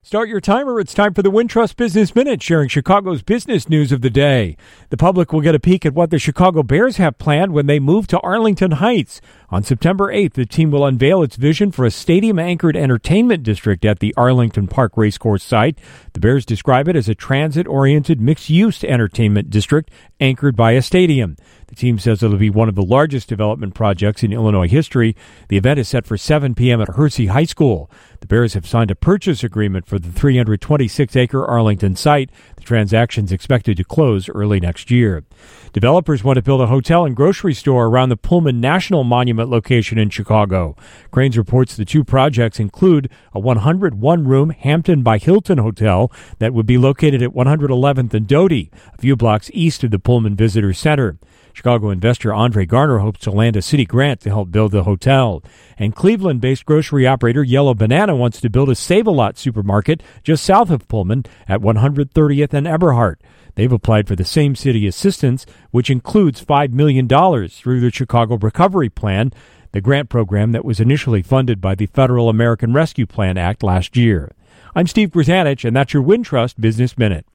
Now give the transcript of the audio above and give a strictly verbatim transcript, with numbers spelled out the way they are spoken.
Start your timer. It's time for the Wintrust Business Minute, sharing Chicago's business news of the day. The public will get a peek at what the Chicago Bears have planned when they move to Arlington Heights. On September eighth, the team will unveil its vision for a stadium-anchored entertainment district at the Arlington Park Racecourse site. The Bears describe it as a transit-oriented mixed-use entertainment district anchored by a stadium. The team says it'll be one of the largest development projects in Illinois history. The event is set for seven p.m. at Hersey High School. The Bears have signed a purchase agreement for the three hundred twenty-six acre Arlington site. The transaction is expected to close early next year. Developers want to build a hotel and grocery store around the Pullman National Monument location in Chicago. Crain's reports the two projects include a one hundred one room Hampton by Hilton hotel that would be located at one hundred eleventh and Doty, a few blocks east of the Pullman Visitor Center. Chicago investor Andre Garner hopes to land a city grant to help build the hotel. And Cleveland-based grocery operator Yellow Banana wants to build a Save-A-Lot supermarket just south of Pullman at one hundred thirtieth and Eberhart. They've applied for the same city assistance, which includes five million dollars through the Chicago Recovery Plan, the grant program that was initially funded by the Federal American Rescue Plan Act last year. I'm Steve Grzanich, and that's your Wintrust Business Minute.